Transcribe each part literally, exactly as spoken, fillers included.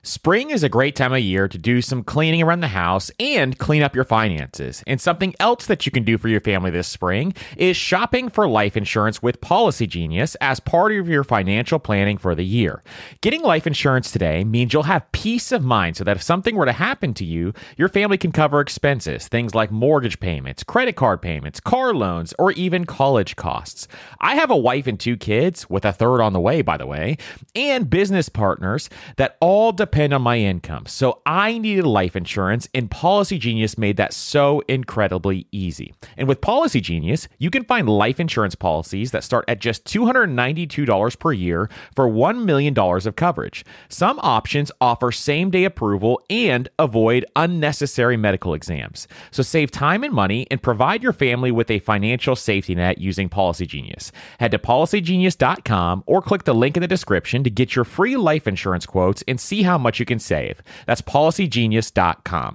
Spring is a great time of year to do some cleaning around the house and clean up your finances. And something else that you can do for your family this spring is shopping for life insurance with Policy Genius as part of your financial planning for the year. Getting life insurance today means you'll have peace of mind so that if something were to happen to you, your family can cover expenses, things like mortgage payments, credit card payments, car loans, or even college costs. I have a wife and two kids, with a third on the way, by the way, and business partners that all depend depend on my income. So I needed life insurance, and Policy Genius made that so incredibly easy. And with Policy Genius, you can find life insurance policies that start at just two hundred ninety-two dollars per year for one million dollars of coverage. Some options offer same-day approval and avoid unnecessary medical exams. So save time and money and provide your family with a financial safety net using Policy Genius. Head to policy genius dot com or click the link in the description to get your free life insurance quotes and see how much you can save. That's policy genius dot com.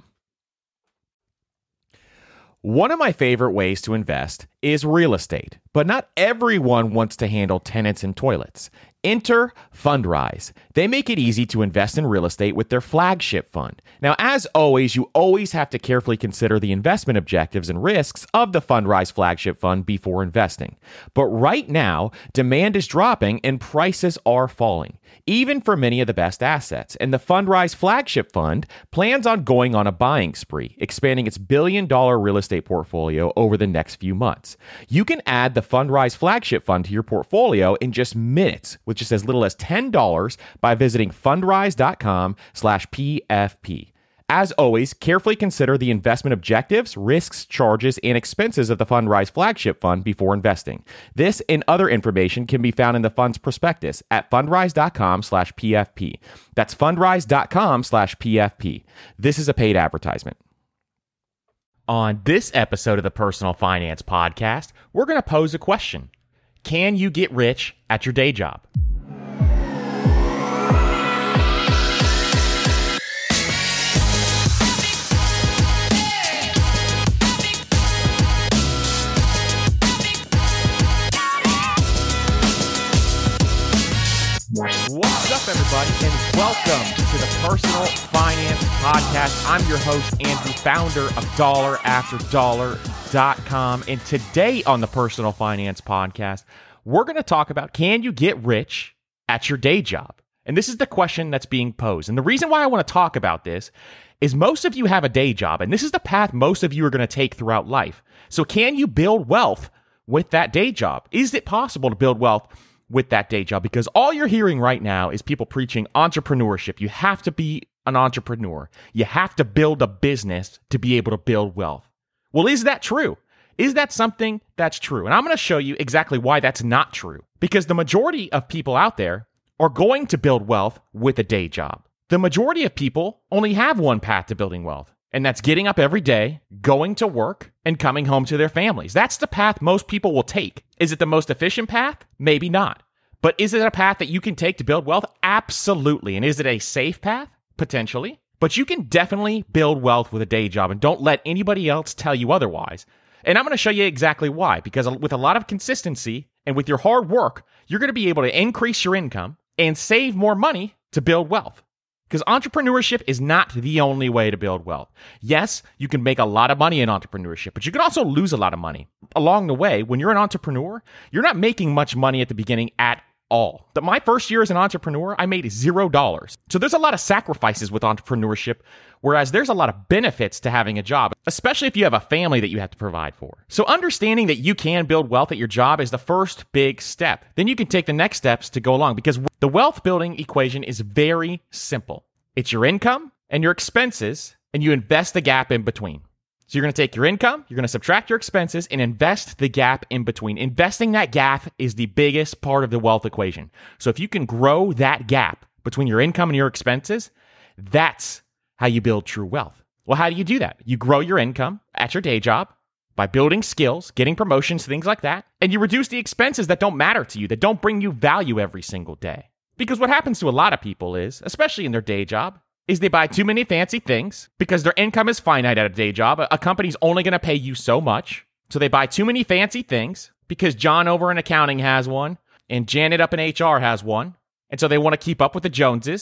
One of my favorite ways to invest is real estate, but not everyone wants to handle tenants and toilets. Enter Fundrise. They make it easy to invest in real estate with their flagship fund. Now, as always, you always have to carefully consider the investment objectives and risks of the Fundrise flagship fund before investing. But right now, demand is dropping and prices are falling, even for many of the best assets. And the Fundrise flagship fund plans on going on a buying spree, expanding its billion-dollar real estate portfolio over the next few months. You can add the Fundrise flagship fund to your portfolio in just minutes, with just as little as ten dollars by visiting fundrise dot com slash P F P. As always, carefully consider the investment objectives, risks, charges, and expenses of the Fundrise flagship fund before investing. This and other information can be found in the fund's prospectus at fundrise dot com slash P F P. That's fundrise dot com slash P F P. This is a paid advertisement. On this episode of the Personal Finance Podcast, we're going to pose a question. Can you get rich at your day job? What's up, everybody, and welcome to the Personal Finance Podcast. I'm your host, Andrew, founder of dollar after dollar dot com, and today on the Personal Finance Podcast, we're going to talk about, can you get rich at your day job? And this is the question that's being posed. And the reason why I want to talk about this is most of you have a day job, and this is the path most of you are going to take throughout life. So can you build wealth with that day job? Is it possible to build wealth with that day job? Because all you're hearing right now is people preaching entrepreneurship. You have to be an entrepreneur. You have to build a business to be able to build wealth. Well, is that true? Is that something that's true? And I'm going to show you exactly why that's not true. Because the majority of people out there are going to build wealth with a day job. The majority of people only have one path to building wealth, and that's getting up every day, going to work, and coming home to their families. That's the path most people will take. Is it the most efficient path? Maybe not. But is it a path that you can take to build wealth? Absolutely. And is it a safe path? Potentially. But you can definitely build wealth with a day job, and don't let anybody else tell you otherwise. And I'm going to show you exactly why. Because with a lot of consistency and with your hard work, you're going to be able to increase your income and save more money to build wealth. Because entrepreneurship is not the only way to build wealth. Yes, you can make a lot of money in entrepreneurship, but you can also lose a lot of money. Along the way, when you're an entrepreneur, you're not making much money at the beginning at all. But my first year as an entrepreneur, I made zero dollars. So there's a lot of sacrifices with entrepreneurship, whereas there's a lot of benefits to having a job, especially if you have a family that you have to provide for. So understanding that you can build wealth at your job is the first big step. Then you can take the next steps to go along, because the wealth building equation is very simple. It's your income and your expenses, and you invest the gap in between. So you're going to take your income, you're going to subtract your expenses, and invest the gap in between. Investing that gap is the biggest part of the wealth equation. So if you can grow that gap between your income and your expenses, that's how you build true wealth. Well, how do you do that? You grow your income at your day job by building skills, getting promotions, things like that, and you reduce the expenses that don't matter to you, that don't bring you value every single day. Because what happens to a lot of people is, especially in their day job, is they buy too many fancy things because their income is finite at a day job. A company's only going to pay you so much. So they buy too many fancy things because John over in accounting has one and Janet up in H R has one. And so they want to keep up with the Joneses.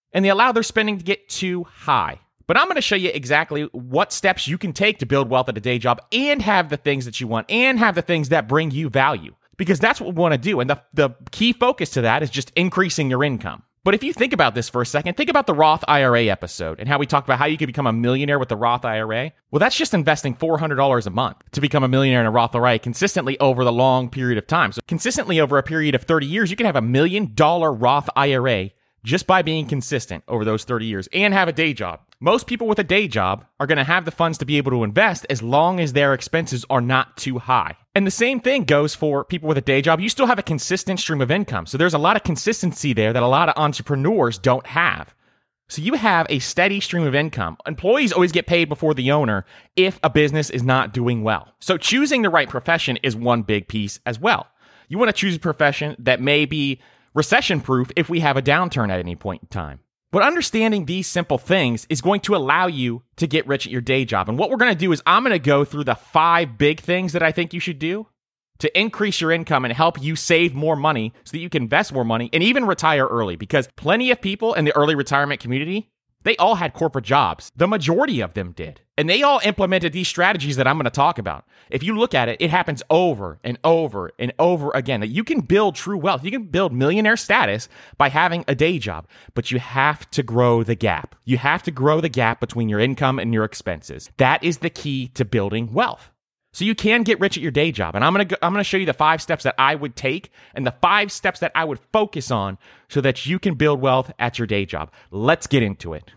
and they allow their spending to get too high. But I'm going to show you exactly what steps you can take to build wealth at a day job and have the things that you want and have the things that bring you value, because that's what we want to do. And the, the key focus to that is just increasing your income. But if you think about this for a second, think about the Roth I R A episode and how we talked about how you could become a millionaire with the Roth I R A. Well, that's just investing four hundred dollars a month to become a millionaire in a Roth I R A consistently over the long period of time. So consistently over a period of thirty years, you can have a million dollar Roth I R A just by being consistent over those thirty years and have a day job. Most people with a day job are going to have the funds to be able to invest as long as their expenses are not too high. And the same thing goes for people with a day job. You still have a consistent stream of income. So there's a lot of consistency there that a lot of entrepreneurs don't have. So you have a steady stream of income. Employees always get paid before the owner if a business is not doing well. So choosing the right profession is one big piece as well. You want to choose a profession that may be recession-proof if we have a downturn at any point in time. But understanding these simple things is going to allow you to get rich at your day job. And what we're going to do is I'm going to go through the five big things that I think you should do to increase your income and help you save more money so that you can invest more money and even retire early. Because plenty of people in the early retirement community, they all had corporate jobs. The majority of them did. And they all implemented these strategies that I'm going to talk about. If you look at it, it happens over and over and over again that you can build true wealth. You can build millionaire status by having a day job, but you have to grow the gap. You have to grow the gap between your income and your expenses. That is the key to building wealth. So you can get rich at your day job. And I'm going to I'm going to show you the five steps that I would take and the five steps that I would focus on so that you can build wealth at your day job. Let's get into it.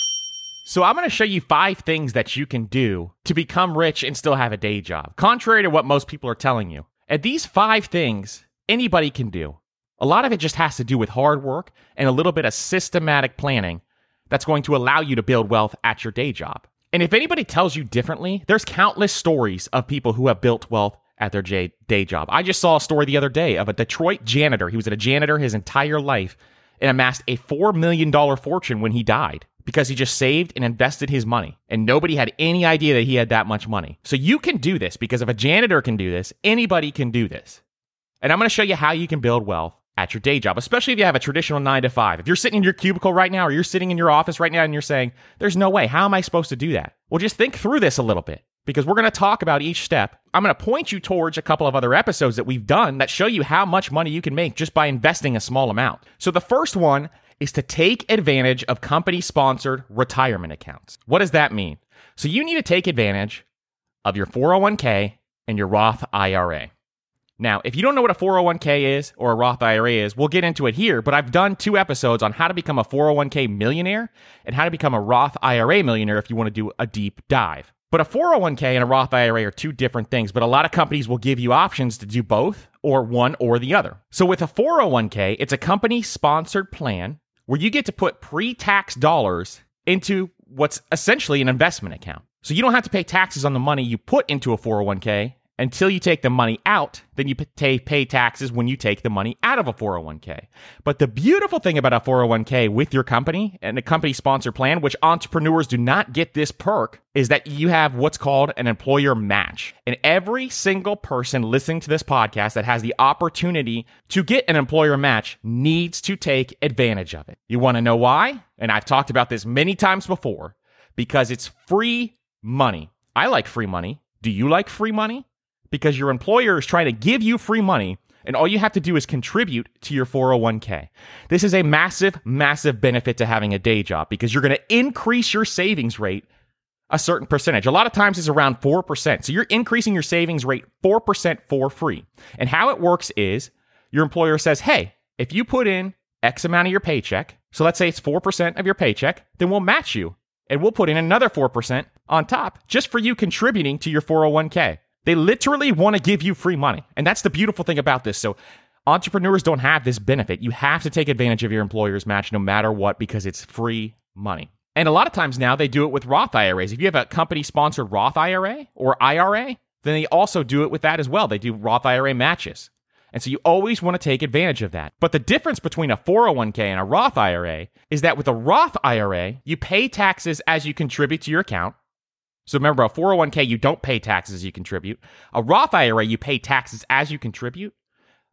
So I'm going to show you five things that you can do to become rich and still have a day job, contrary to what most people are telling you. And these five things anybody can do. A lot of it just has to do with hard work and a little bit of systematic planning that's going to allow you to build wealth at your day job. And if anybody tells you differently, there's countless stories of people who have built wealth at their j- day job. I just saw a story the other day of a Detroit janitor. He was a janitor his entire life and amassed a four million dollars fortune when he died because he just saved and invested his money. And nobody had any idea that he had that much money. So you can do this because if a janitor can do this, anybody can do this. And I'm going to show you how you can build wealth at your day job, especially if you have a traditional nine to five. If you're sitting in your cubicle right now or you're sitting in your office right now and you're saying, there's no way, how am I supposed to do that? Well, just think through this a little bit because we're going to talk about each step. I'm going to point you towards a couple of other episodes that we've done that show you how much money you can make just by investing a small amount. So the first one is to take advantage of company-sponsored retirement accounts. What does that mean? So you need to take advantage of your four oh one k and your Roth I R A. Now, if you don't know what a four oh one k is or a Roth I R A is, we'll get into it here, but I've done two episodes on how to become a four oh one k millionaire and how to become a Roth I R A millionaire if you want to do a deep dive. But a four oh one k and a Roth I R A are two different things, but a lot of companies will give you options to do both or one or the other. So with a four oh one k, it's a company-sponsored plan where you get to put pre-tax dollars into what's essentially an investment account. So you don't have to pay taxes on the money you put into a four oh one k until you take the money out. Then you pay, pay taxes when you take the money out of a four oh one k. But the beautiful thing about a four oh one k with your company and a company-sponsored plan, which entrepreneurs do not get this perk, is that you have what's called an employer match. And every single person listening to this podcast that has the opportunity to get an employer match needs to take advantage of it. You want to know why? And I've talked about this many times before, because it's free money. I like free money. Do you like free money? Because your employer is trying to give you free money, and all you have to do is contribute to your four oh one k. This is a massive, massive benefit to having a day job because you're going to increase your savings rate a certain percentage. A lot of times it's around four percent. So you're increasing your savings rate four percent for free. And how it works is your employer says, hey, if you put in X amount of your paycheck, so let's say it's four percent of your paycheck, then we'll match you. And we'll put in another four percent on top just for you contributing to your four oh one k. They literally want to give you free money. And that's the beautiful thing about this. So entrepreneurs don't have this benefit. You have to take advantage of your employer's match no matter what because it's free money. And a lot of times now they do it with Roth I R As. If you have a company-sponsored Roth I R A or I R A, then they also do it with that as well. They do Roth I R A matches. And so you always want to take advantage of that. But the difference between a four oh one k and a Roth I R A is that with a Roth I R A, you pay taxes as you contribute to your account. So remember, a four oh one k, you don't pay taxes as you contribute. A Roth I R A, you pay taxes as you contribute,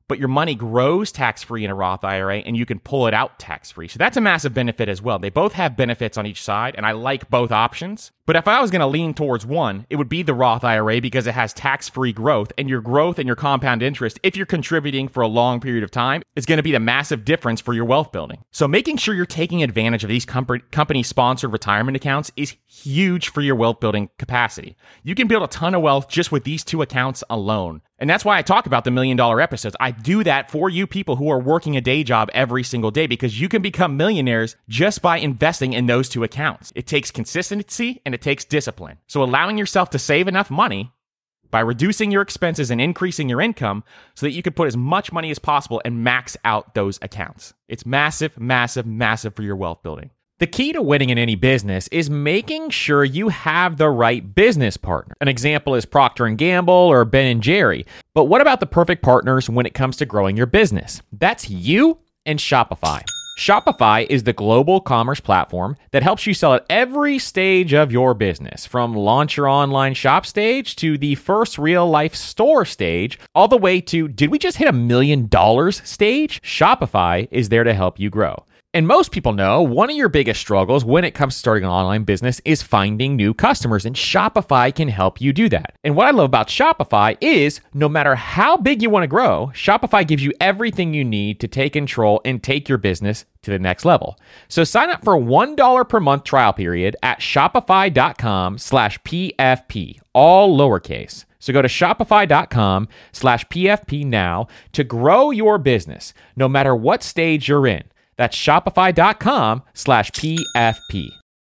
but your money grows tax-free in a Roth I R A and you can pull it out tax-free. So that's a massive benefit as well. They both have benefits on each side, and I like both options. But if I was going to lean towards one, it would be the Roth I R A because it has tax-free growth, and your growth and your compound interest, if you're contributing for a long period of time, is going to be the massive difference for your wealth building. So making sure you're taking advantage of these com- company-sponsored retirement accounts is huge for your wealth building capacity. You can build a ton of wealth just with these two accounts alone. And that's why I talk about the million dollar episodes. I do that for you people who are working a day job every single day because you can become millionaires just by investing in those two accounts. It takes consistency and it takes discipline. So allowing yourself to save enough money by reducing your expenses and increasing your income so that you can put as much money as possible and max out those accounts. It's massive, massive, massive for your wealth building. The key to winning in any business is making sure you have the right business partner. An example is Procter and Gamble or Ben and Jerry. But what about the perfect partners when it comes to growing your business? That's you and Shopify. Shopify is the global commerce platform that helps you sell at every stage of your business, from launch your online shop stage to the first real life store stage, all the way to did we just hit a million dollars stage? Shopify is there to help you grow. And most people know one of your biggest struggles when it comes to starting an online business is finding new customers, and Shopify can help you do that. And what I love about Shopify is no matter how big you want to grow, Shopify gives you everything you need to take control and take your business to the next level. So sign up for a one dollar per month trial period at shopify.com slash PFP, all lowercase. So go to shopify.com slash PFP now to grow your business, no matter what stage you're in. That's shopify.com slash PFP.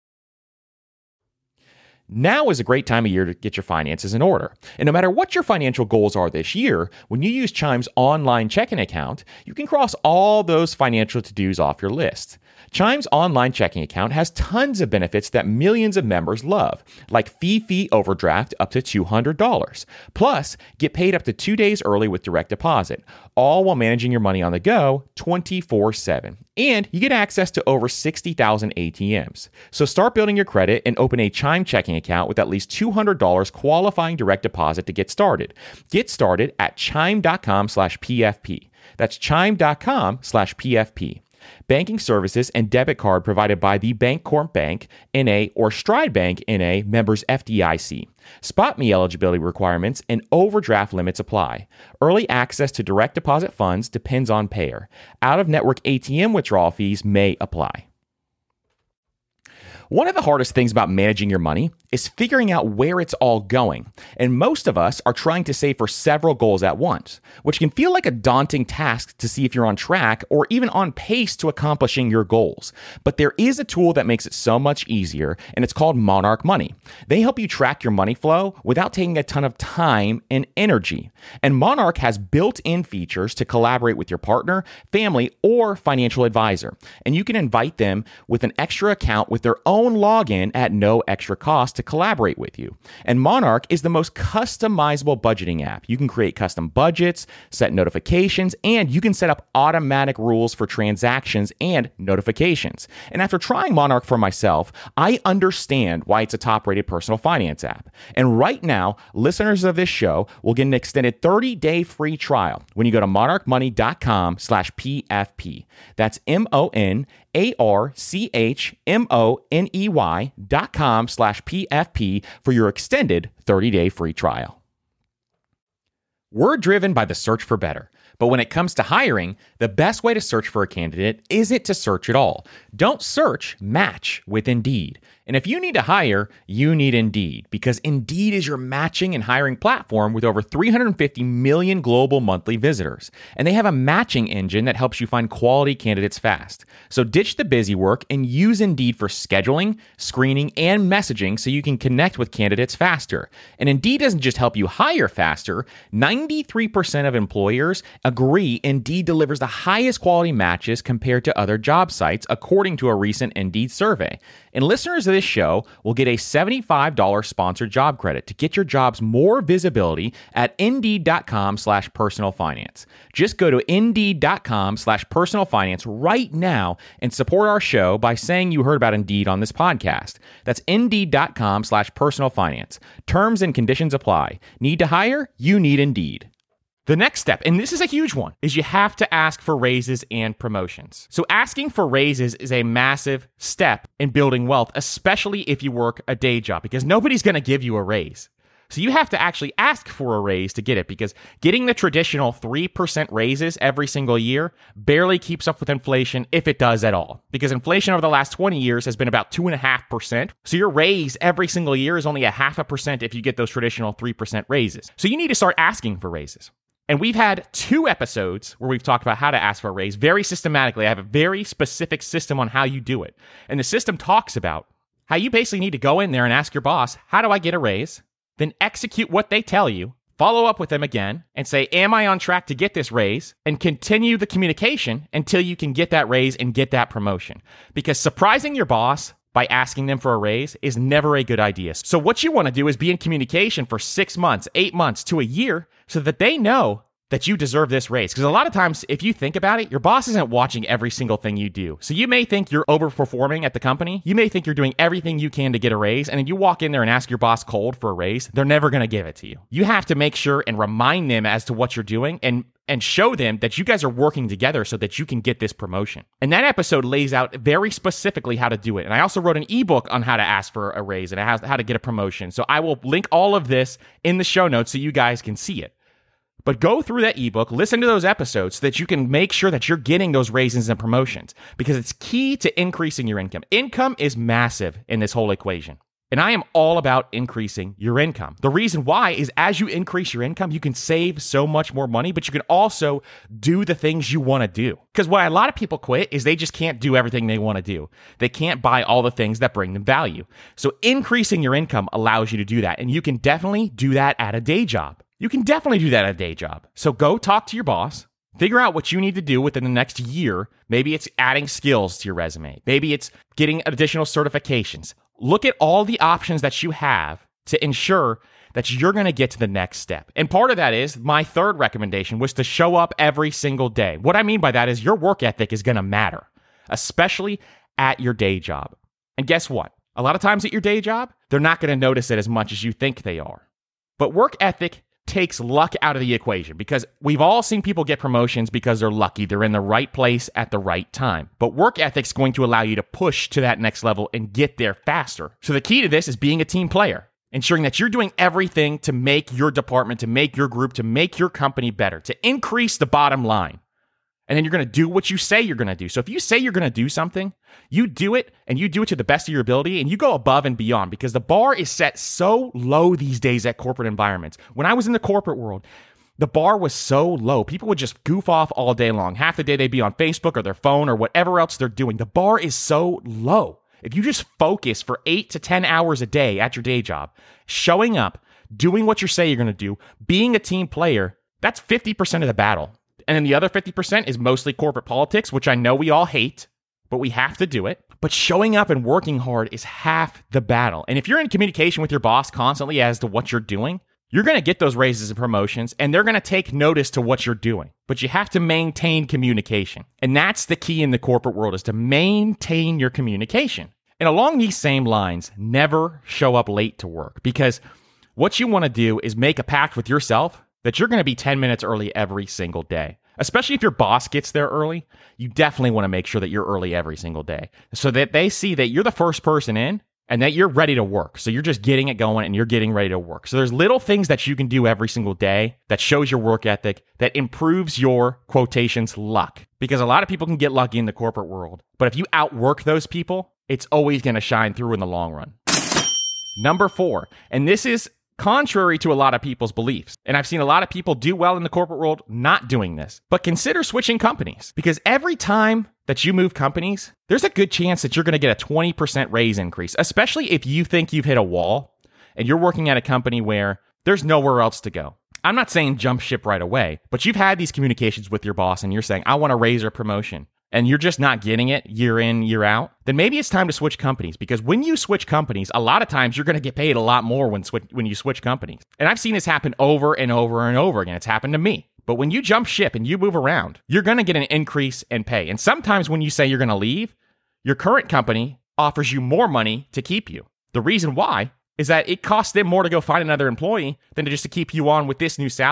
Now is a great time of year to get your finances in order. And no matter what your financial goals are this year, when you use Chime's online checking account, you can cross all those financial to-dos off your list. Chime's online checking account has tons of benefits that millions of members love, like fee-fee overdraft up to two hundred dollars. Plus, get paid up to two days early with direct deposit, all while managing your money on the go twenty-four seven. And you get access to over sixty thousand A T Ms. So start building your credit and open a Chime checking account with at least two hundred dollars qualifying direct deposit to get started. Get started at chime.com slash PFP. That's chime.com slash PFP. Banking services and debit card provided by the Bancorp Bank, N A, or Stride Bank, N A, members F D I C. SpotMe eligibility requirements and overdraft limits apply. Early access to direct deposit funds depends on payer. Out-of-network A T M withdrawal fees may apply. One of the hardest things about managing your money is figuring out where it's all going. And most of us are trying to save for several goals at once, which can feel like a daunting task to see if you're on track or even on pace to accomplishing your goals. But there is a tool that makes it so much easier, and it's called Monarch Money. They help you track your money flow without taking a ton of time and energy. And Monarch has built-in features to collaborate with your partner, family, or financial advisor. And you can invite them with an extra account with their own login at no extra cost to collaborate with you. And Monarch is the most customizable budgeting app. You can create custom budgets, set notifications, and you can set up automatic rules for transactions and notifications. And after trying Monarch for myself, I understand why it's a top-rated personal finance app. And right now, listeners of this show will get an extended thirty-day free trial when you go to monarchmoney.com slash PFP. That's M-O-N A-R-C-H-M-O-N-E-Y dot com slash P-F-P for your extended thirty-day free trial. We're driven by the search for better. But when it comes to hiring, the best way to search for a candidate isn't to search at all. Don't search, match with Indeed. And if you need to hire, you need Indeed, because Indeed is your matching and hiring platform with over three hundred fifty million global monthly visitors. And they have a matching engine that helps you find quality candidates fast. So ditch the busy work and use Indeed for scheduling, screening, and messaging so you can connect with candidates faster. And Indeed doesn't just help you hire faster. ninety-three percent of employers agree Indeed delivers the highest quality matches compared to other job sites, according to a recent Indeed survey. And listeners of this show will get a seventy-five dollars sponsored job credit to get your jobs more visibility at Indeed.com slash personal finance. Just go to Indeed.com slash personal finance right now and support our show by saying you heard about Indeed on this podcast. That's Indeed.com slash personal finance. Terms and conditions apply. Need to hire? You need Indeed. The next step, and this is a huge one, is you have to ask for raises and promotions. So asking for raises is a massive step in building wealth, especially if you work a day job, because nobody's going to give you a raise. So you have to actually ask for a raise to get it, because getting the traditional three percent raises every single year barely keeps up with inflation, if it does at all. Because inflation over the last twenty years has been about two point five percent. So your raise every single year is only a half a percent if you get those traditional three percent raises. So you need to start asking for raises. And we've had two episodes where we've talked about how to ask for a raise very systematically. I have a very specific system on how you do it. And the system talks about how you basically need to go in there and ask your boss, how do I get a raise? Then execute what they tell you, follow up with them again, and say, am I on track to get this raise? And continue the communication until you can get that raise and get that promotion. Because surprising your boss by asking them for a raise is never a good idea. So what you want to do is be in communication for six months, eight months to a year so that they know that you deserve this raise. Because a lot of times, if you think about it, your boss isn't watching every single thing you do. So you may think you're overperforming at the company. You may think you're doing everything you can to get a raise. And then you walk in there and ask your boss cold for a raise. They're never going to give it to you. You have to make sure and remind them as to what you're doing and and show them that you guys are working together so that you can get this promotion. And that episode lays out very specifically how to do it. And I also wrote an ebook on how to ask for a raise and how to get a promotion. So I will link all of this in the show notes so you guys can see it. But go through that ebook, listen to those episodes so that you can make sure that you're getting those raises and promotions, because it's key to increasing your income. Income is massive in this whole equation. And I am all about increasing your income. The reason why is as you increase your income, you can save so much more money, but you can also do the things you want to do. Because why a lot of people quit is they just can't do everything they want to do. They can't buy all the things that bring them value. So increasing your income allows you to do that. And you can definitely do that at a day job. You can definitely do that at a day job. So go talk to your boss. Figure out what you need to do within the next year. Maybe it's adding skills to your resume. Maybe it's getting additional certifications. Look at all the options that you have to ensure that you're going to get to the next step. And part of that is my third recommendation was to show up every single day. What I mean by that is your work ethic is going to matter, especially at your day job. And guess what? A lot of times at your day job, they're not going to notice it as much as you think they are. But work ethic takes luck out of the equation, because we've all seen people get promotions because they're lucky. They're in the right place at the right time. But work ethic's going to allow you to push to that next level and get there faster. So the key to this is being a team player, ensuring that you're doing everything to make your department, to make your group, to make your company better, to increase the bottom line. And then you're going to do what you say you're going to do. So if you say you're going to do something, you do it, and you do it to the best of your ability, and you go above and beyond, because the bar is set so low these days at corporate environments. When I was in the corporate world, the bar was so low. People would just goof off all day long. Half the day they'd be on Facebook or their phone or whatever else they're doing. The bar is so low. If you just focus for eight to ten hours a day at your day job, showing up, doing what you say you're going to do, being a team player, that's fifty percent of the battle. And then the other fifty percent is mostly corporate politics, which I know we all hate, but we have to do it. But showing up and working hard is half the battle. And if you're in communication with your boss constantly as to what you're doing, you're going to get those raises and promotions, and they're going to take notice to what you're doing. But you have to maintain communication. And that's the key in the corporate world, is to maintain your communication. And along these same lines, never show up late to work, because what you want to do is make a pact with yourself that you're going to be ten minutes early every single day. Especially if your boss gets there early, you definitely want to make sure that you're early every single day so that they see that you're the first person in and that you're ready to work. So you're just getting it going and you're getting ready to work. So there's little things that you can do every single day that shows your work ethic, that improves your quotations luck. Because a lot of people can get lucky in the corporate world, but if you outwork those people, it's always going to shine through in the long run. Number four, and this is contrary to a lot of people's beliefs. And I've seen a lot of people do well in the corporate world not doing this. But consider switching companies, because every time that you move companies, there's a good chance that you're going to get a twenty percent raise increase, especially if you think you've hit a wall and you're working at a company where there's nowhere else to go. I'm not saying jump ship right away, but you've had these communications with your boss and you're saying, I want a raise or promotion, and you're just not getting it year in, year out, then maybe it's time to switch companies. Because when you switch companies, a lot of times you're going to get paid a lot more when switch, when you switch companies. And I've seen this happen over and over and over again. It's happened to me. But when you jump ship and you move around, you're going to get an increase in pay. And sometimes when you say you're going to leave, your current company offers you more money to keep you. The reason why is that it costs them more to go find another employee than to just to keep you on with this new salary.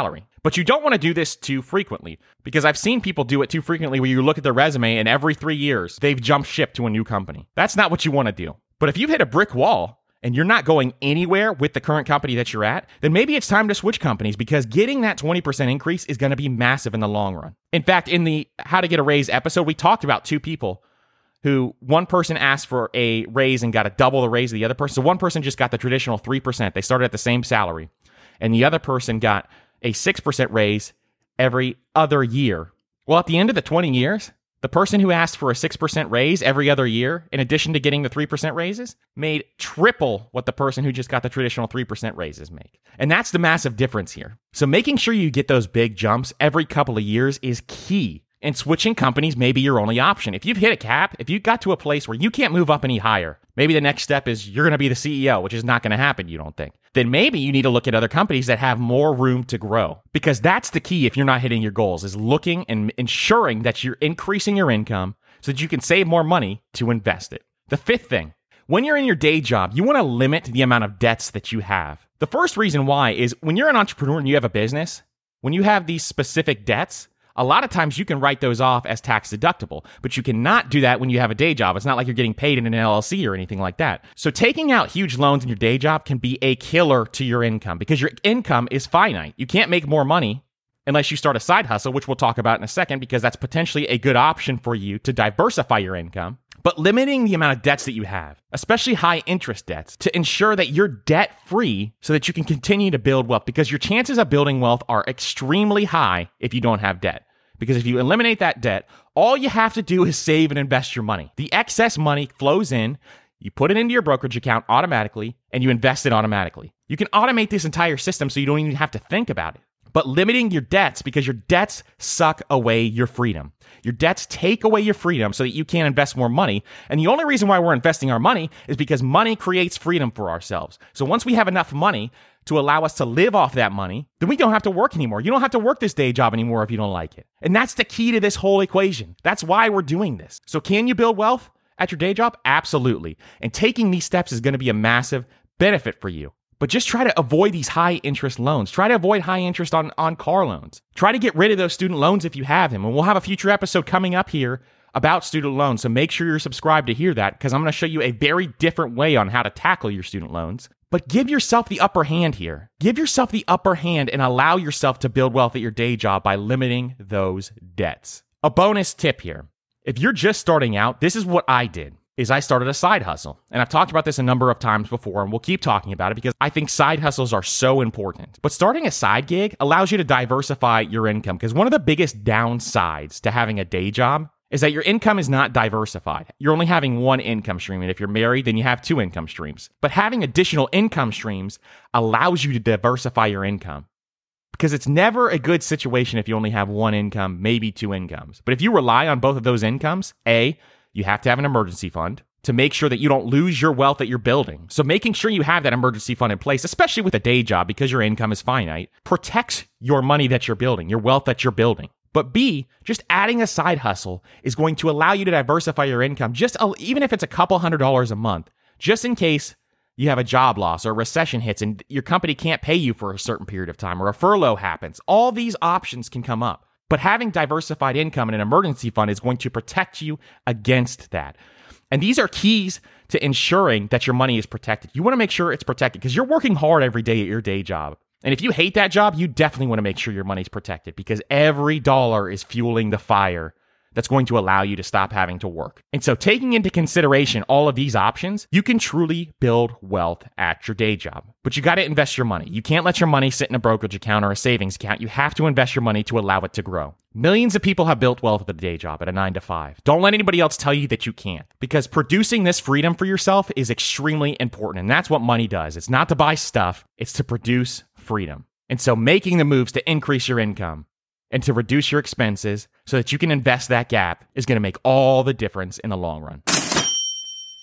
But you don't want to do this too frequently, because I've seen people do it too frequently where you look at their resume and every three years they've jumped ship to a new company. That's not what you want to do. But if you've hit a brick wall and you're not going anywhere with the current company that you're at, then maybe it's time to switch companies, because getting that twenty percent increase is going to be massive in the long run. In fact, in the How to Get a Raise episode, we talked about two people who one person asked for a raise and got a double the raise of the other person. So one person just got the traditional three percent. They started at the same salary. And the other person got a six percent raise every other year. Well, at the end of the twenty years, the person who asked for a six percent raise every other year, in addition to getting the three percent raises, made triple what the person who just got the traditional three percent raises make. And that's the massive difference here. So making sure you get those big jumps every couple of years is key. And switching companies may be your only option. If you've hit a cap, if you got to a place where you can't move up any higher, maybe the next step is you're going to be the C E O, which is not going to happen, you don't think. Then maybe you need to look at other companies that have more room to grow. Because that's the key if you're not hitting your goals, is looking and ensuring that you're increasing your income so that you can save more money to invest it. The fifth thing, when you're in your day job, you want to limit the amount of debts that you have. The first reason why is when you're an entrepreneur and you have a business, when you have these specific debts, a lot of times you can write those off as tax deductible, but you cannot do that when you have a day job. It's not like you're getting paid in an L L C or anything like that. So taking out huge loans in your day job can be a killer to your income, because your income is finite. You can't make more money unless you start a side hustle, which we'll talk about in a second, because that's potentially a good option for you to diversify your income. But limiting the amount of debts that you have, especially high interest debts, to ensure that you're debt free so that you can continue to build wealth, because your chances of building wealth are extremely high if you don't have debt. Because if you eliminate that debt, all you have to do is save and invest your money. The excess money flows in, you put it into your brokerage account automatically, and you invest it automatically. You can automate this entire system so you don't even have to think about it. But limiting your debts, because your debts suck away your freedom. Your debts take away your freedom so that you can't invest more money. And the only reason why we're investing our money is because money creates freedom for ourselves. So once we have enough money to allow us to live off that money, then we don't have to work anymore. You don't have to work this day job anymore if you don't like it. And that's the key to this whole equation. That's why we're doing this. So can you build wealth at your day job? Absolutely. And taking these steps is going to be a massive benefit for you. But just try to avoid these high interest loans. Try to avoid high interest on, on car loans. Try to get rid of those student loans if you have them. And we'll have a future episode coming up here about student loans. So make sure you're subscribed to hear that, because I'm going to show you a very different way on how to tackle your student loans. But give yourself the upper hand here. Give yourself the upper hand and allow yourself to build wealth at your day job by limiting those debts. A bonus tip here. If you're just starting out, this is what I did. Is I started a side hustle. And I've talked about this a number of times before, and we'll keep talking about it because I think side hustles are so important. But starting a side gig allows you to diversify your income, because one of the biggest downsides to having a day job is that your income is not diversified. You're only having one income stream, and if you're married, then you have two income streams. But having additional income streams allows you to diversify your income, because it's never a good situation if you only have one income, maybe two incomes. But if you rely on both of those incomes, A, you have to have an emergency fund to make sure that you don't lose your wealth that you're building. So making sure you have that emergency fund in place, especially with a day job, because your income is finite, protects your money that you're building, your wealth that you're building. But B, just adding a side hustle is going to allow you to diversify your income, just a, even if it's a couple hundred dollars a month, just in case you have a job loss or a recession hits and your company can't pay you for a certain period of time, or a furlough happens. All these options can come up. But having diversified income and an emergency fund is going to protect you against that. And these are keys to ensuring that your money is protected. You want to make sure it's protected because you're working hard every day at your day job. And if you hate that job, you definitely want to make sure your money's protected, because every dollar is fueling the fire that's going to allow you to stop having to work. And so taking into consideration all of these options, you can truly build wealth at your day job. But you got to invest your money. You can't let your money sit in a brokerage account or a savings account. You have to invest your money to allow it to grow. Millions of people have built wealth at a day job, at a nine to five. Don't let anybody else tell you that you can't, because producing this freedom for yourself is extremely important. And that's what money does. It's not to buy stuff, it's to produce freedom. And so making the moves to increase your income and to reduce your expenses so that you can invest that gap is going to make all the difference in the long run.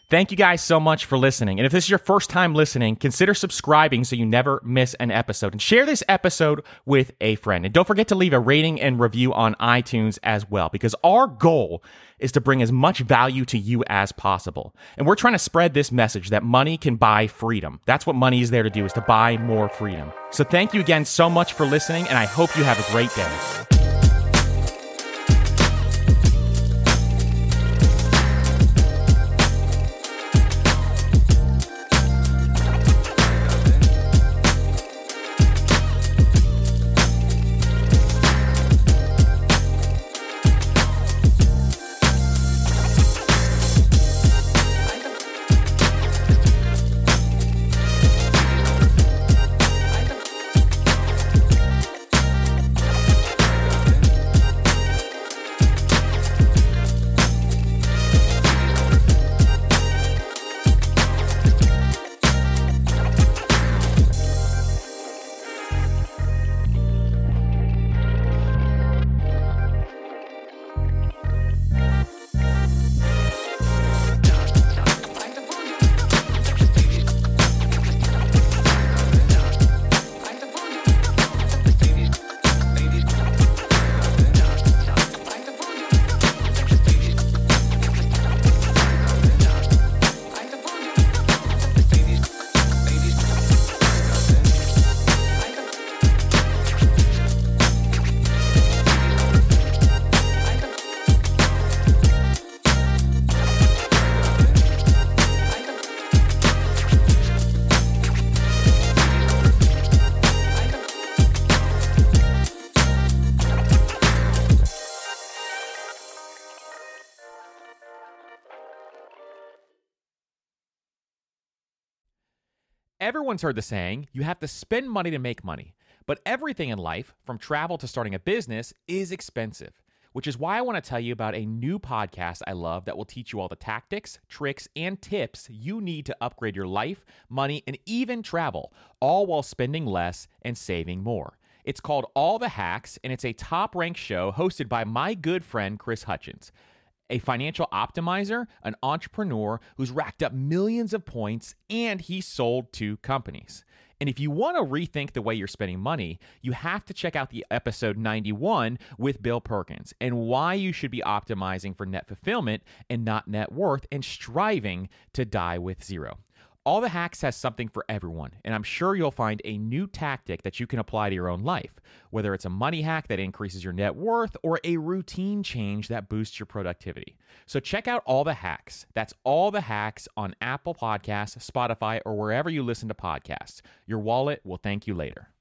Thank you guys so much for listening. And if this is your first time listening, consider subscribing so you never miss an episode. And share this episode with a friend. And don't forget to leave a rating and review on iTunes as well, because our goal is to bring as much value to you as possible. And we're trying to spread this message that money can buy freedom. That's what money is there to do, is to buy more freedom. So thank you again so much for listening, and I hope you have a great day. Everyone's heard the saying, you have to spend money to make money. But everything in life, from travel to starting a business, is expensive, which is why I want to tell you about a new podcast I love that will teach you all the tactics, tricks, and tips you need to upgrade your life, money, and even travel, all while spending less and saving more. It's called All the Hacks, and it's a top-ranked show hosted by my good friend Chris Hutchins, a financial optimizer, an entrepreneur who's racked up millions of points, and he sold two companies. And if you want to rethink the way you're spending money, you have to check out the episode ninety-one with Bill Perkins and why you should be optimizing for net fulfillment and not net worth and striving to die with zero. All the Hacks has something for everyone, and I'm sure you'll find a new tactic that you can apply to your own life, whether it's a money hack that increases your net worth or a routine change that boosts your productivity. So check out All the Hacks. That's All the Hacks on Apple Podcasts, Spotify, or wherever you listen to podcasts. Your wallet will thank you later.